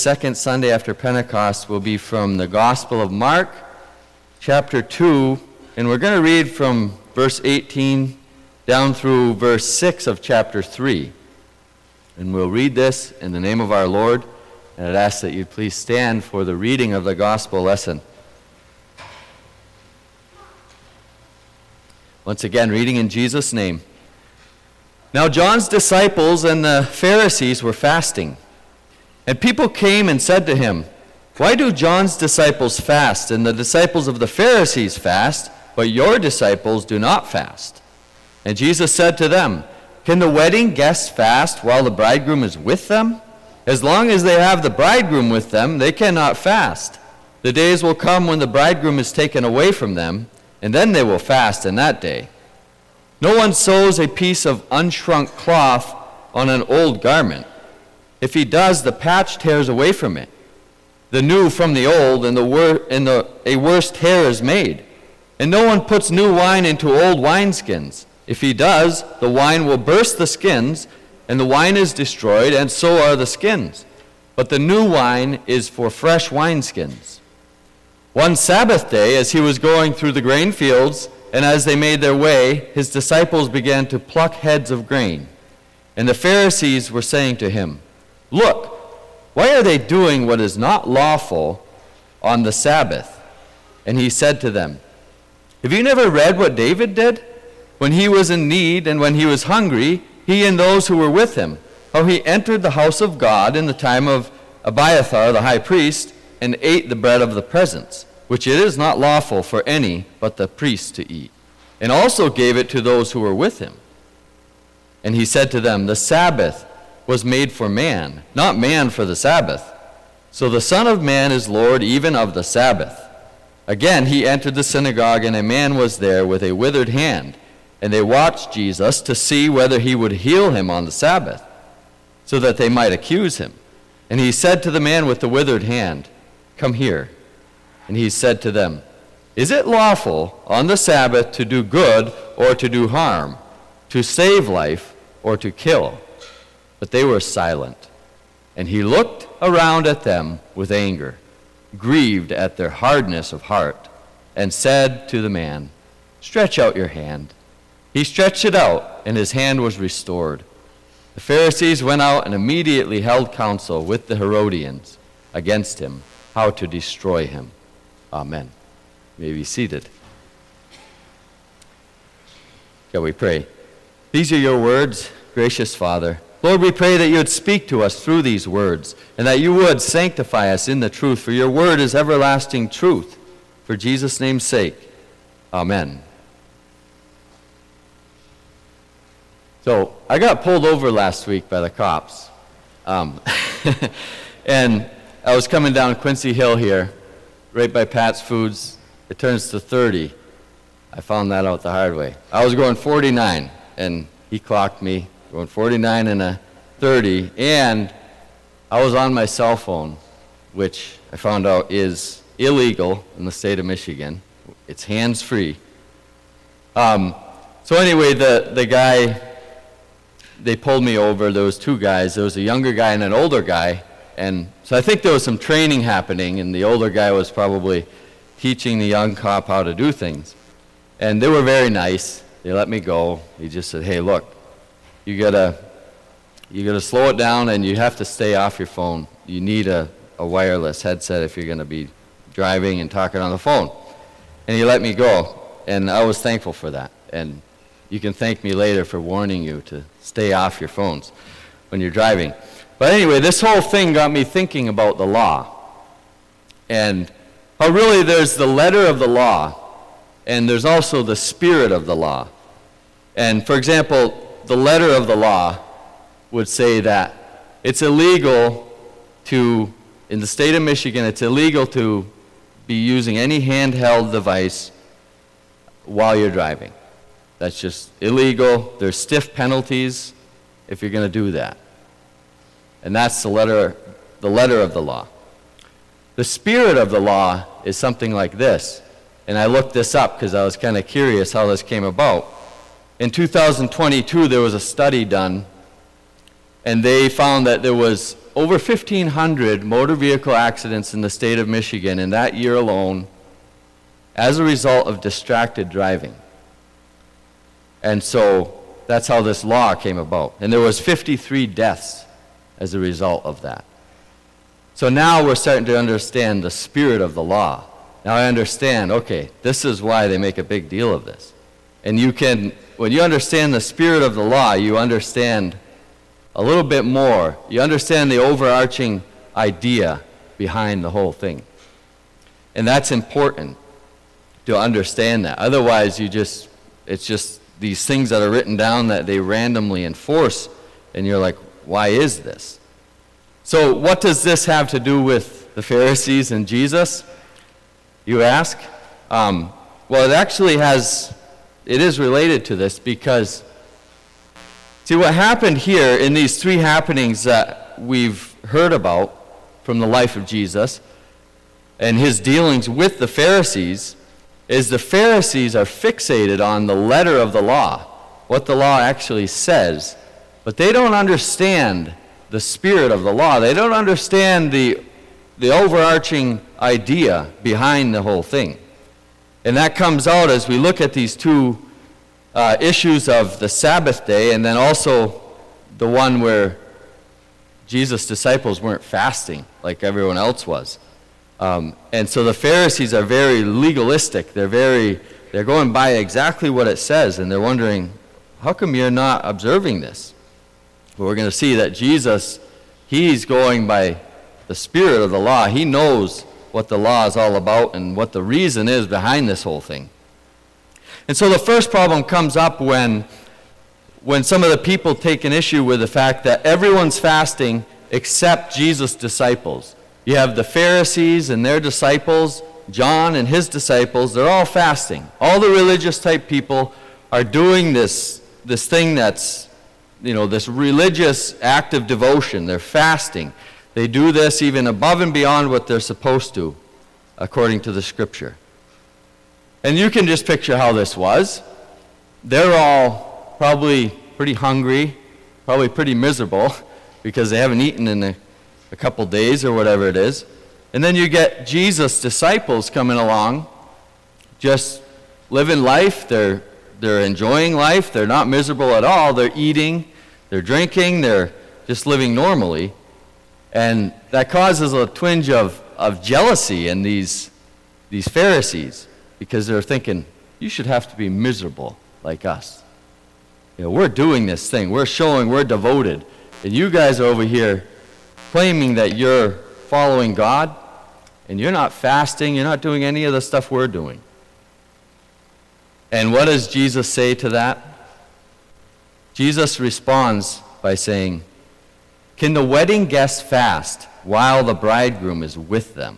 Second Sunday after Pentecost will be from the Gospel of Mark, chapter 2, and we're going to read from verse 18 down through verse 6 of chapter 3. And we'll read this in the name of our Lord, and I'd ask that you'd please stand for the reading of the Gospel lesson. Once again, reading in Jesus' name. Now John's disciples and the Pharisees were fasting. And people came and said to him, "Why do John's disciples fast and the disciples of the Pharisees fast, but your disciples do not fast?" And Jesus said to them, "Can the wedding guests fast while the bridegroom is with them? As long as they have the bridegroom with them, they cannot fast. The days will come when the bridegroom is taken away from them, and then they will fast in that day. No one sews a piece of unshrunk cloth on an old garment. If he does, the patch tears away from it. The new from the old, and a worse tear is made. And no one puts new wine into old wineskins. If he does, the wine will burst the skins, and the wine is destroyed, and so are the skins. But the new wine is for fresh wineskins." One Sabbath day, as he was going through the grain fields, and as they made their way, his disciples began to pluck heads of grain. And the Pharisees were saying to him, "Look, why are they doing what is not lawful on the Sabbath?" And he said to them, "Have you never read what David did? When he was in need and when he was hungry, he and those who were with him, how he entered the house of God in the time of Abiathar the high priest and ate the bread of the presence, which it is not lawful for any but the priest to eat, and also gave it to those who were with him. And he said to them, the Sabbath was made for man, not man for the Sabbath. So the Son of Man is Lord even of the Sabbath." Again he entered the synagogue, and a man was there with a withered hand, and they watched Jesus to see whether he would heal him on the Sabbath, so that they might accuse him. And he said to the man with the withered hand, "Come here." And he said to them, "Is it lawful on the Sabbath to do good or to do harm, to save life or to kill?" But they were silent. And he looked around at them with anger, grieved at their hardness of heart, and said to the man, "Stretch out your hand." He stretched it out, and his hand was restored. The Pharisees went out and immediately held counsel with the Herodians against him, how to destroy him. Amen. You may be seated. Shall we pray? These are your words, gracious Father. Lord, we pray that you would speak to us through these words, and that you would sanctify us in the truth, for your word is everlasting truth. For Jesus' name's sake, amen. So, I got pulled over last week by the cops. And I was coming down Quincy Hill here, right by Pat's Foods. It turns to 30. I found that out the hard way. I was going 49, and he clocked me going 49 and a 30, and I was on my cell phone, which I found out is illegal in the state of Michigan. It's hands-free. So anyway, the guy, they pulled me over. There was two guys. There was a younger guy and an older guy, and so I think there was some training happening, and the older guy was probably teaching the young cop how to do things. And they were very nice. They let me go. He just said, "Hey, look, you gotta slow it down, and you have to stay off your phone. You need a wireless headset if you're gonna be driving and talking on the phone." And he let me go, and I was thankful for that. And you can thank me later for warning you to stay off your phones when you're driving. But anyway, this whole thing got me thinking about the law, and how really there's the letter of the law, and there's also the spirit of the law. And for example, the letter of the law would say that it's illegal to, in the state of Michigan, it's illegal to be using any handheld device while you're driving. That's just illegal. There's stiff penalties if you're going to do that. And that's the letter of the law. The spirit of the law is something like this. And I looked this up because I was kind of curious how this came about. In 2022, there was a study done, and they found that there was over 1,500 motor vehicle accidents in the state of Michigan in that year alone as a result of distracted driving. And so that's how this law came about. And there was 53 deaths as a result of that. So now we're starting to understand the spirit of the law. Now I understand, okay, this is why they make a big deal of this. And when you understand the spirit of the law, you understand a little bit more. You understand the overarching idea behind the whole thing. And that's important to understand that. Otherwise, it's just these things that are written down that they randomly enforce, and you're like, why is this? So what does this have to do with the Pharisees and Jesus, you ask? Well, it is related to this because, see, what happened here in these three happenings that we've heard about from the life of Jesus and his dealings with the Pharisees is the Pharisees are fixated on the letter of the law, what the law actually says, but they don't understand the spirit of the law. They don't understand the overarching idea behind the whole thing. And that comes out as we look at these two issues of the Sabbath day and then also the one where Jesus' disciples weren't fasting like everyone else was. And so the Pharisees are very legalistic. They're going by exactly what it says, and they're wondering, how come you're not observing this? Well, we're going to see that Jesus, he's going by the spirit of the law. He knows what the law is all about and what the reason is behind this whole thing. And so the first problem comes up when some of the people take an issue with the fact that everyone's fasting except Jesus' disciples. You have the Pharisees and their disciples, John and his disciples, they're all fasting. All the religious type people are doing this thing that's, this religious act of devotion. They're fasting. They do this even above and beyond what they're supposed to, according to the scripture. And you can just picture how this was. They're all probably pretty hungry, probably pretty miserable, because they haven't eaten in a couple days or whatever it is. And then you get Jesus' disciples coming along, just living life. They're enjoying life. They're not miserable at all. They're eating, they're drinking, they're just living normally. And that causes a twinge of jealousy in these Pharisees, because they're thinking, you should have to be miserable like us. We're doing this thing. We're showing we're devoted. And you guys are over here claiming that you're following God, and you're not fasting, you're not doing any of the stuff we're doing. And what does Jesus say to that? Jesus responds by saying, can the wedding guests fast while the bridegroom is with them?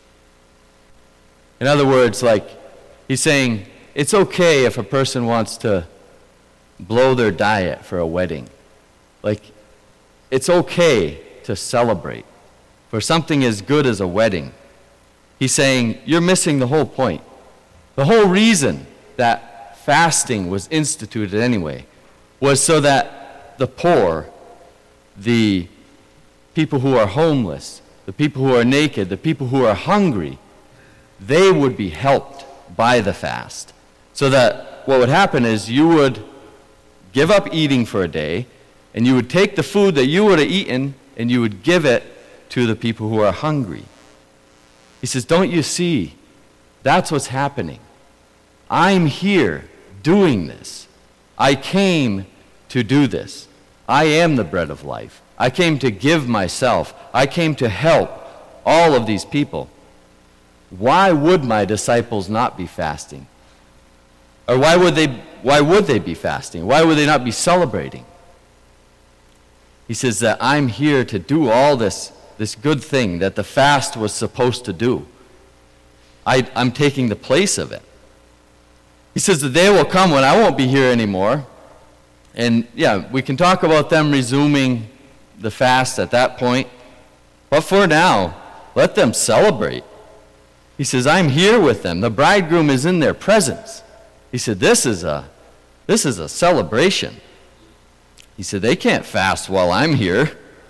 In other words, he's saying, it's okay if a person wants to blow their diet for a wedding. It's okay to celebrate for something as good as a wedding. He's saying, you're missing the whole point. The whole reason that fasting was instituted anyway was so that the poor, the people who are homeless, the people who are naked, the people who are hungry, they would be helped by the fast. So that what would happen is you would give up eating for a day, and you would take the food that you would have eaten and you would give it to the people who are hungry. He says, don't you see? That's what's happening. I'm here doing this. I came to do this. I am the bread of life. I came to give myself. I came to help all of these people. Why would my disciples not be fasting? Or why would they be fasting? Why would they not be celebrating? He says that I'm here to do all this good thing that the fast was supposed to do. I'm taking the place of it. He says the day will come when I won't be here anymore. And yeah, we can talk about them resuming the fast at that point. But for now, let them celebrate. He says, I'm here with them. The bridegroom is in their presence. He said, this is a celebration. He said, they can't fast while I'm here.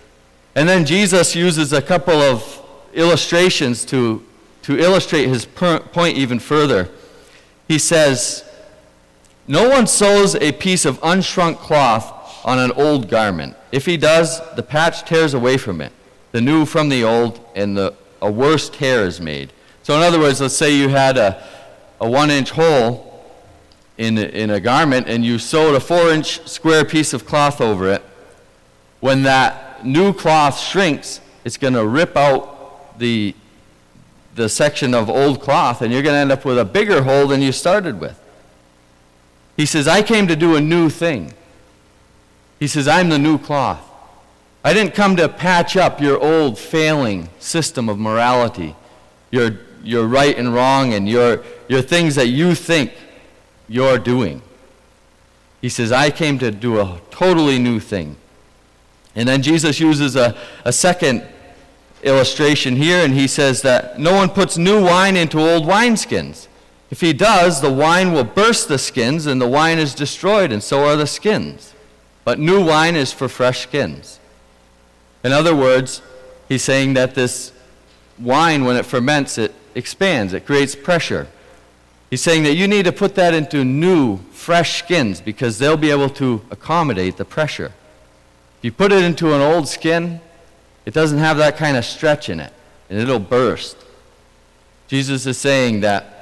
And then Jesus uses a couple of illustrations to illustrate his point even further. He says, "No one sews a piece of unshrunk cloth on an old garment. If he does, the patch tears away from it, the new from the old, and a worse tear is made." So in other words, let's say you had a 1-inch hole in a garment, and you sewed a 4-inch square piece of cloth over it. When that new cloth shrinks, it's going to rip out the section of old cloth, and you're going to end up with a bigger hole than you started with. He says, "I came to do a new thing." He says, "I'm the new cloth. I didn't come to patch up your old failing system of morality, your right and wrong, and your things that you think you're doing." He says, "I came to do a totally new thing." And then Jesus uses a second illustration here, and he says that no one puts new wine into old wineskins. If he does, the wine will burst the skins, and the wine is destroyed, and so are the skins. But new wine is for fresh skins. In other words, he's saying that this wine, when it ferments, it expands, it creates pressure. He's saying that you need to put that into new, fresh skins because they'll be able to accommodate the pressure. If you put it into an old skin, it doesn't have that kind of stretch in it, and it'll burst. Jesus is saying that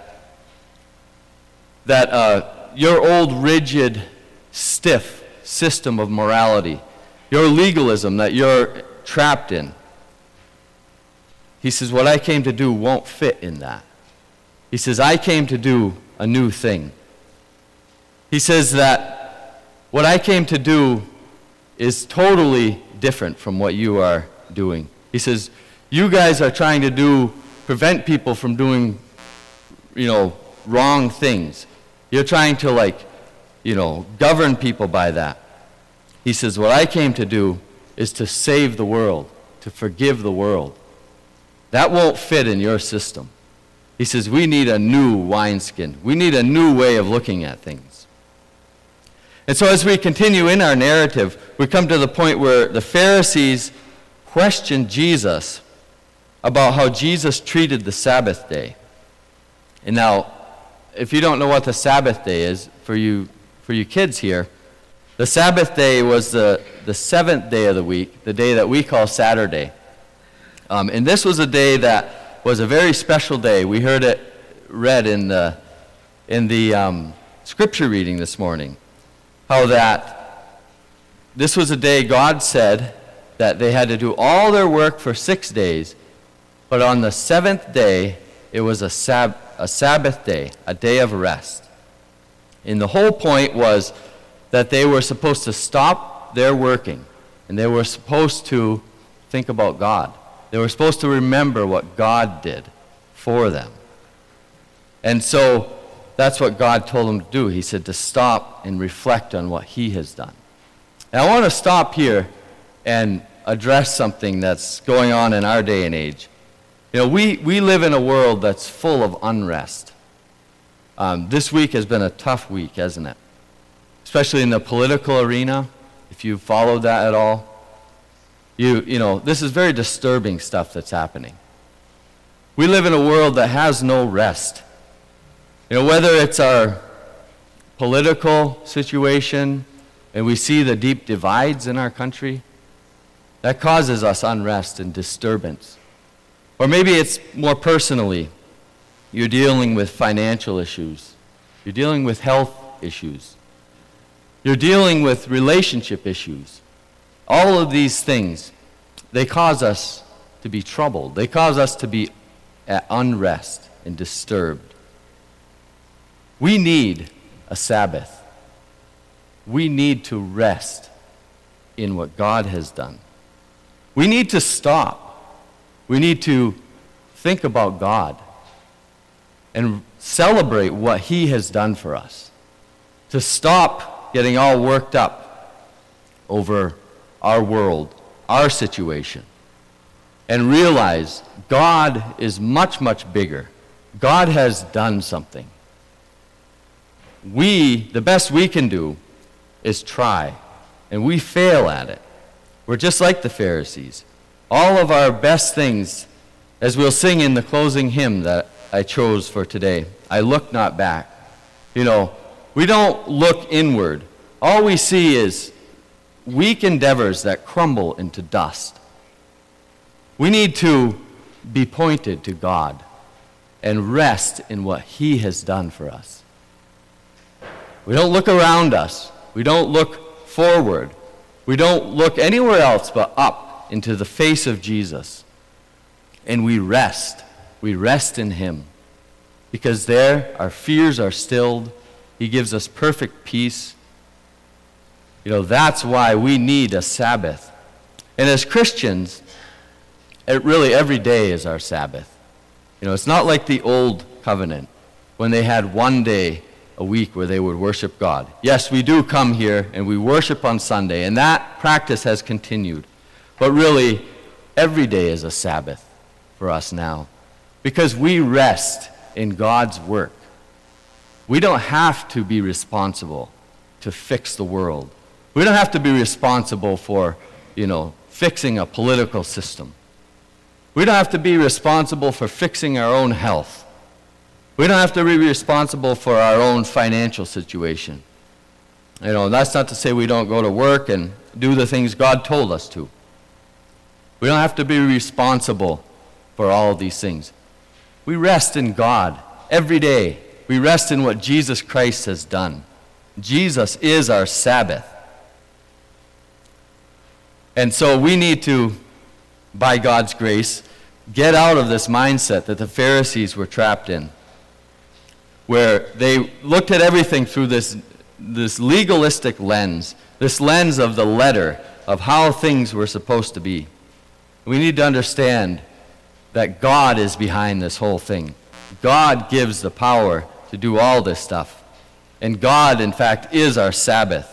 your old, rigid, stiff system of morality, your legalism that you're trapped in, he says, what I came to do won't fit in that. He says, I came to do a new thing. He says that what I came to do is totally different from what you are doing. He says, you guys are trying to prevent people from doing, wrong things. You're trying to govern people by that. He says, what I came to do is to save the world, to forgive the world. That won't fit in your system. He says, we need a new wineskin. We need a new way of looking at things. And so as we continue in our narrative, we come to the point where the Pharisees questioned Jesus about how Jesus treated the Sabbath day. And now, if you don't know what the Sabbath day is, for you kids here, the Sabbath day was the seventh day of the week, the day that we call Saturday. And this was a day that was a very special day. We heard it read in the scripture reading this morning, how that this was a day God said that they had to do all their work for 6 days, but on the seventh day, it was a Sabbath day, a day of rest. And the whole point was that they were supposed to stop their working, and they were supposed to think about God. They were supposed to remember what God did for them. And so that's what God told them to do. He said to stop and reflect on what he has done. And I want to stop here and address something that's going on in our day and age. We live in a world that's full of unrest. This week has been a tough week, hasn't it? Especially in the political arena, if you've followed that at all. This is very disturbing stuff that's happening. We live in a world that has no rest. Whether it's our political situation, and we see the deep divides in our country, that causes us unrest and disturbance. Or maybe it's more personally, you're dealing with financial issues. You're dealing with health issues. You're dealing with relationship issues. All of these things, they cause us to be troubled. They cause us to be at unrest and disturbed. We need a Sabbath. We need to rest in what God has done. We need to stop. We need to think about God and celebrate what he has done for us. To stop getting all worked up over our world, our situation, and realize God is much, much bigger. God has done something. The best we can do is try, and we fail at it. We're just like the Pharisees. all of our best things, as we'll sing in the closing hymn that I chose for today, I look not back. We don't look inward. All we see is weak endeavors that crumble into dust. We need to be pointed to God and rest in what he has done for us. We don't look around us. We don't look forward. We don't look anywhere else but up into the face of Jesus. And we rest. We rest in him. Because there our fears are stilled. He gives us perfect peace. That's why we need a Sabbath. And as Christians, really every day is our Sabbath. It's not like the old covenant when they had one day a week where they would worship God. Yes, we do come here and we worship on Sunday, and that practice has continued. But really, every day is a Sabbath for us now because we rest in God's work. We don't have to be responsible to fix the world. We don't have to be responsible for, fixing a political system. We don't have to be responsible for fixing our own health. We don't have to be responsible for our own financial situation. That's not to say we don't go to work and do the things God told us to. We don't have to be responsible for all of these things. We rest in God every day. We rest in what Jesus Christ has done. Jesus is our Sabbath. And so we need to, by God's grace, get out of this mindset that the Pharisees were trapped in, where they looked at everything through this legalistic lens, this lens of the letter, of how things were supposed to be. We need to understand that God is behind this whole thing. God gives the power to do all this stuff. And God, in fact, is our Sabbath.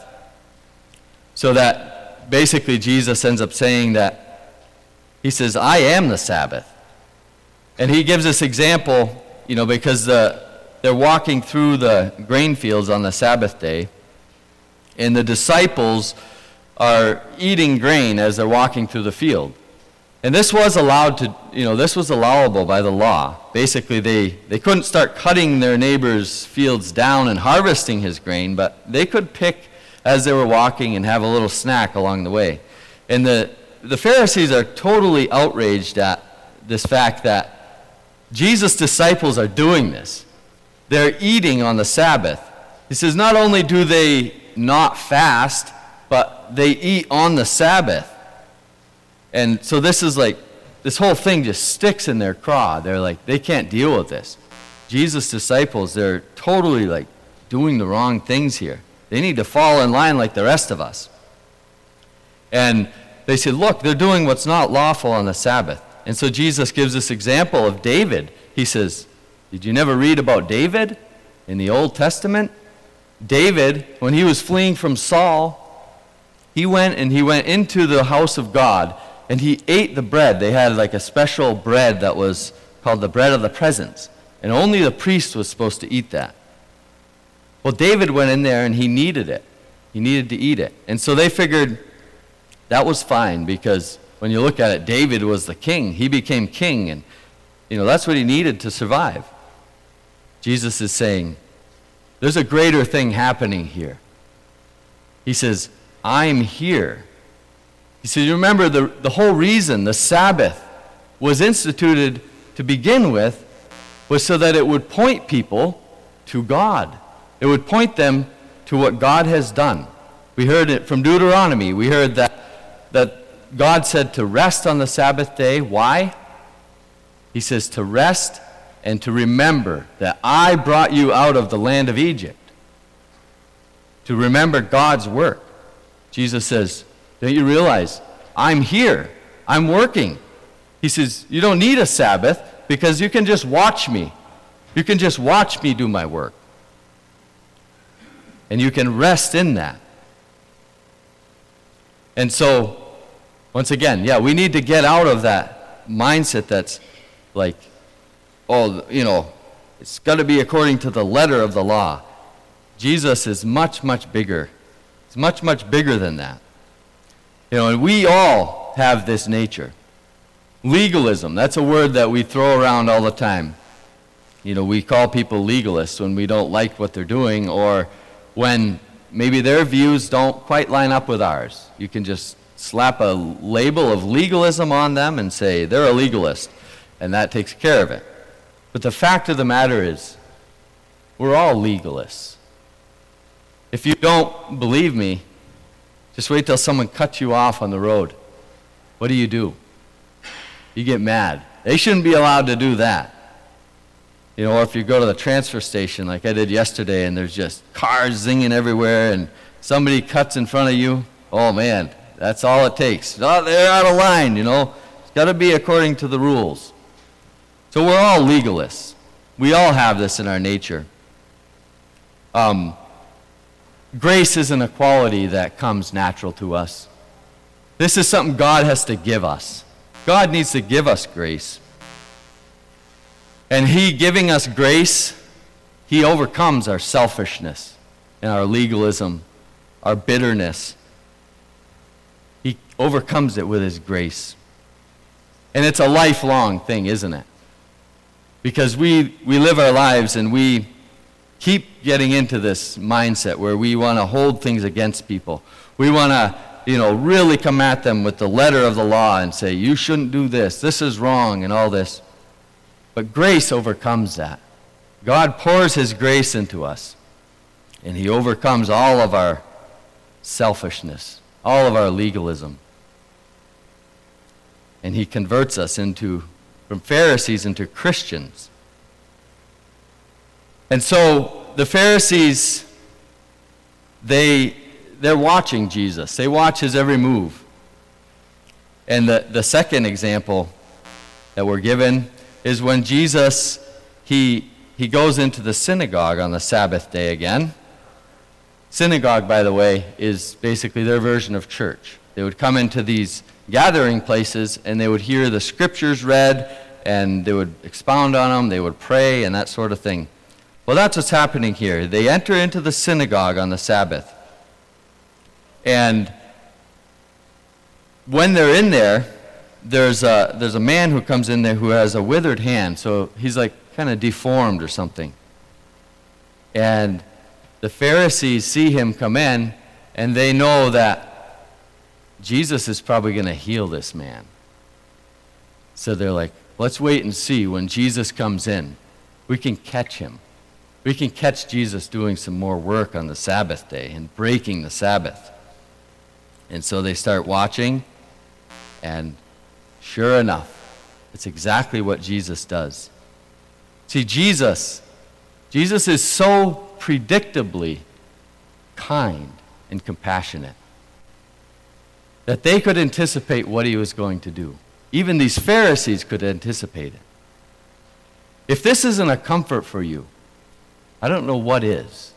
So that basically Jesus ends up saying that, he says, I am the Sabbath. And he gives this example, because they're walking through the grain fields on the Sabbath day, and the disciples are eating grain as they're walking through the field. And this was this was allowable by the law. Basically, they couldn't start cutting their neighbor's fields down and harvesting his grain, but they could pick as they were walking and have a little snack along the way. And the Pharisees are totally outraged at this fact that Jesus' disciples are doing this. They're eating on the Sabbath. He says not only do they not fast, but they eat on the Sabbath. And so this whole thing just sticks in their craw. They're like, they can't deal with this. Jesus' disciples, they're totally doing the wrong things here. They need to fall in line like the rest of us. And they said, look, they're doing what's not lawful on the Sabbath. And so Jesus gives this example of David. He says, did you never read about David in the Old Testament? David, when he was fleeing from Saul, he went into the house of God, and he ate the bread. They had a special bread that was called the bread of the presence. And only the priest was supposed to eat that. Well, David went in there and he needed it. He needed to eat it. And so they figured that was fine because when you look at it, David was the king. He became king, and that's what he needed to survive. Jesus is saying, there's a greater thing happening here. He says, I'm here. He said, you remember the whole reason the Sabbath was instituted to begin with was so that it would point people to God. It would point them to what God has done. We heard it from Deuteronomy. We heard that God said to rest on the Sabbath day. Why? He says to rest and to remember that I brought you out of the land of Egypt. To remember God's work. Jesus says, don't you realize I'm here? I'm working. He says, you don't need a Sabbath because you can just watch me. You can just watch me do my work. And you can rest in that. And so, once again, we need to get out of that mindset that's it's got to be according to the letter of the law. Jesus is much, much bigger. It's much, much bigger than that. And we all have this nature. Legalism, that's a word that we throw around all the time. We call people legalists when we don't like what they're doing, or when maybe their views don't quite line up with ours. You can just slap a label of legalism on them and say they're a legalist, and that takes care of it. But the fact of the matter is, we're all legalists. If you don't believe me, just wait till someone cuts you off on the road. What do? You get mad. They shouldn't be allowed to do that. Or if you go to the transfer station like I did yesterday and there's just cars zinging everywhere and somebody cuts in front of you, oh man, that's all it takes. Oh, they're out of line, It's got to be according to the rules. So we're all legalists. We all have this in our nature. Grace isn't a quality that comes natural to us. This is something God has to give us. God needs to give us grace. And He giving us grace, He overcomes our selfishness and our legalism, our bitterness. He overcomes it with His grace. And it's a lifelong thing, isn't it? Because we live our lives and we keep getting into this mindset where we want to hold things against people. We want to, really come at them with the letter of the law and say, you shouldn't do this, this is wrong, and all this. But grace overcomes that. God pours His grace into us, and He overcomes all of our selfishness, all of our legalism. And He converts us from Pharisees into Christians. And so the Pharisees, they're watching Jesus. They watch His every move. And the second example that we're given is when Jesus, he goes into the synagogue on the Sabbath day again. Synagogue, by the way, is basically their version of church. They would come into these gathering places and they would hear the scriptures read and they would expound on them, they would pray and that sort of thing. Well, that's what's happening here. They enter into the synagogue on the Sabbath. And when they're in there, there's a man who comes in there who has a withered hand. So he's like kind of deformed or something. And the Pharisees see him come in, and they know that Jesus is probably going to heal this man. So they're like, let's wait and see. When Jesus comes in, we can catch him. We can catch Jesus doing some more work on the Sabbath day and breaking the Sabbath. And so they start watching, and sure enough, it's exactly what Jesus does. See, Jesus is so predictably kind and compassionate that they could anticipate what He was going to do. Even these Pharisees could anticipate it. If this isn't a comfort for you, I don't know what is.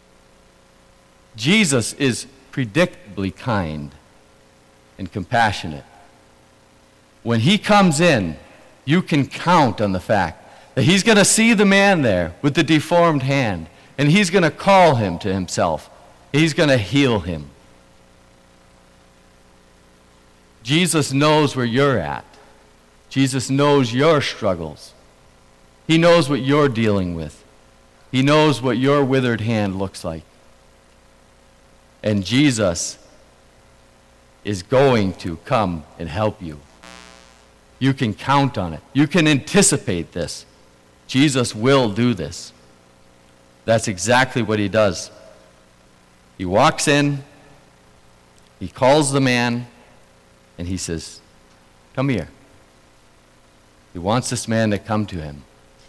Jesus is predictably kind and compassionate. When He comes in, you can count on the fact that He's going to see the man there with the deformed hand, and He's going to call him to Himself. He's going to heal him. Jesus knows where you're at. Jesus knows your struggles. He knows what you're dealing with. He knows what your withered hand looks like. And Jesus is going to come and help you. You can count on it. You can anticipate this. Jesus will do this. That's exactly what He does. He walks in, He calls the man, and He says, come here. He wants this man to come to Him.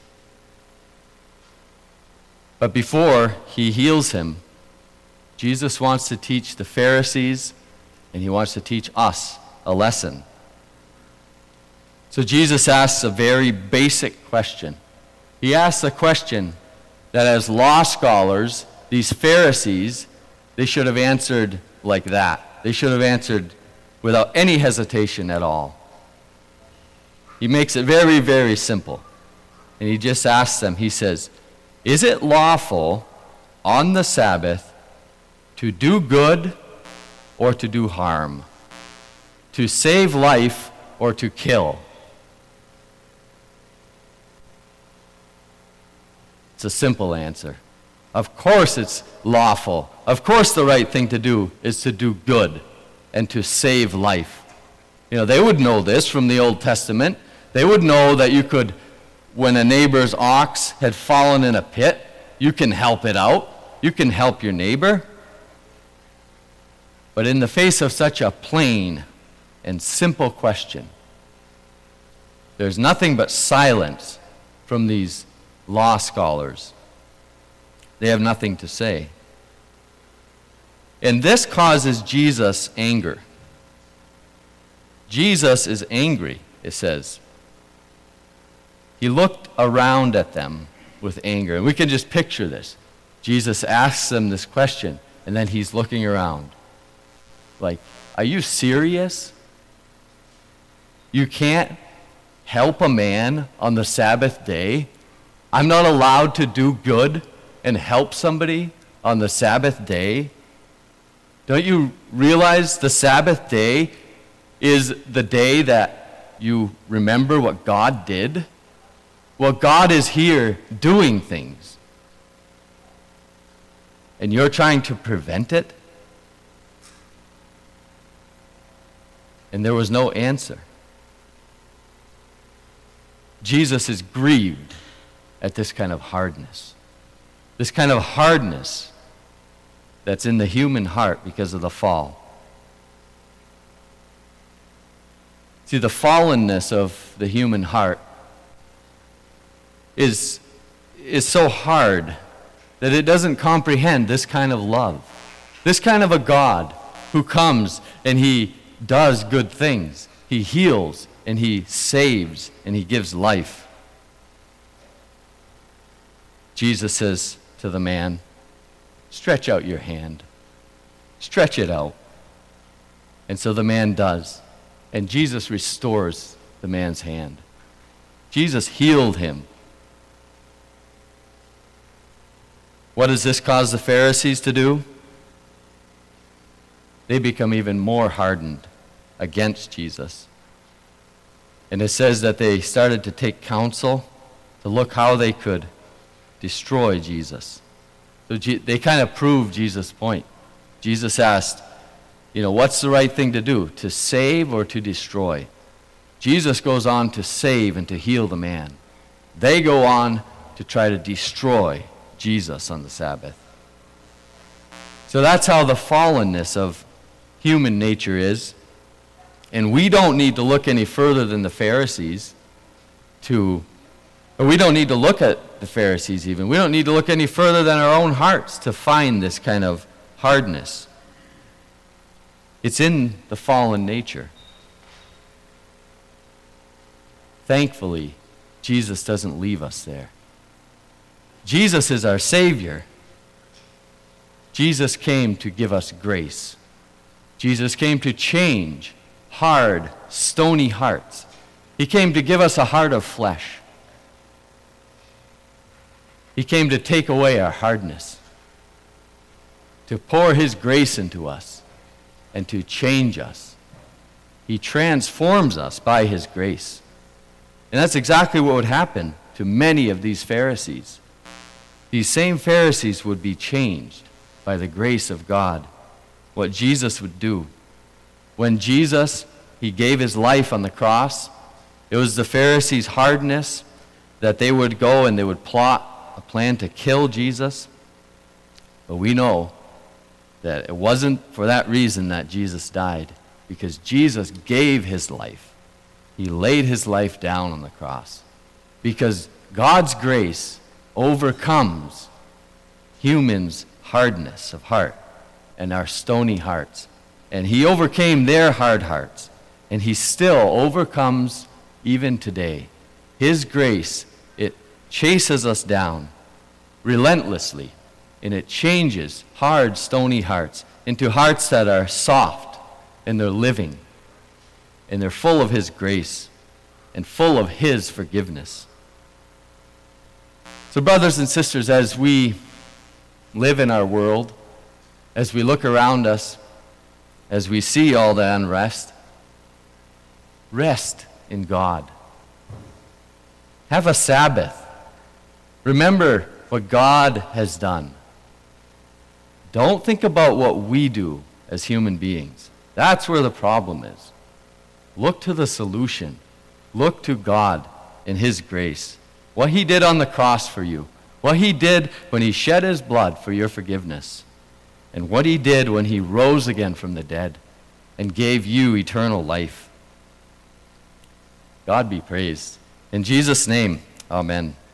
But before He heals him, Jesus wants to teach the Pharisees, and He wants to teach us a lesson. So Jesus asks a very basic question. He asks a question that as law scholars, these Pharisees, they should have answered like that. They should have answered without any hesitation at all. He makes it very, very simple. And He just asks them, He says, is it lawful on the Sabbath to do good or to do harm? To save life or to kill? It's a simple answer. Of course it's lawful. Of course the right thing to do is to do good and to save life. They would know this from the Old Testament. They would know that you could, when a neighbor's ox had fallen in a pit, you can help it out. You can help your neighbor. But in the face of such a plain and simple question, there's nothing but silence from these law scholars. They have nothing to say. And this causes Jesus anger. Jesus is angry, it says. He looked around at them with anger. And we can just picture this. Jesus asks them this question, and then he's looking around. Like, are you serious? You can't help a man on the Sabbath day? I'm not allowed to do good and help somebody on the Sabbath day? Don't you realize the Sabbath day is the day that you remember what God did? Well, God is here doing things. And you're trying to prevent it? And there was no answer. Jesus is grieved at this kind of hardness. This kind of hardness that's in the human heart because of the fall. See, the fallenness of the human heart is so hard that it doesn't comprehend this kind of love. This kind of a God who comes and he does good things. He heals and he saves and he gives life. Jesus says to the man, stretch out your hand. Stretch it out. And so the man does. And Jesus restores the man's hand. Jesus healed him. What does this cause the Pharisees to do? They become even more hardened against Jesus. And it says that they started to take counsel to look how they could destroy Jesus. So they kind of proved Jesus' point. Jesus asked, what's the right thing to do? To save or to destroy? Jesus goes on to save and to heal the man. They go on to try to destroy Jesus on the Sabbath. So that's how the fallenness of human nature is. And we don't need to look any further than the Pharisees or we don't need to look at the Pharisees even. We don't need to look any further than our own hearts to find this kind of hardness. It's in the fallen nature. Thankfully, Jesus doesn't leave us there. Jesus is our Savior. Jesus came to give us grace. Jesus came to change hard, stony hearts. He came to give us a heart of flesh. He came to take away our hardness, to pour his grace into us, and to change us. He transforms us by his grace. And that's exactly what would happen to many of these Pharisees. These same Pharisees would be changed by the grace of God. What Jesus would do. When Jesus, he gave his life on the cross, it was the Pharisees' hardness that they would go and they would plot a plan to kill Jesus. But we know that it wasn't for that reason that Jesus died, because Jesus gave his life. He laid his life down on the cross. Because God's grace overcomes humans' hardness of heart and our stony hearts. And he overcame their hard hearts. And he still overcomes even today. His grace, it chases us down relentlessly. And it changes hard, stony hearts into hearts that are soft and they're living. And they're full of his grace and full of his forgiveness. So brothers and sisters, as we live in our world, as we look around us, as we see all the unrest, rest in God. Have a Sabbath. Remember what God has done. Don't think about what we do as human beings. That's where the problem is. Look to the solution. Look to God in his grace. What he did on the cross for you. What he did when he shed his blood for your forgiveness. And what he did when he rose again from the dead and gave you eternal life. God be praised. In Jesus' name, amen.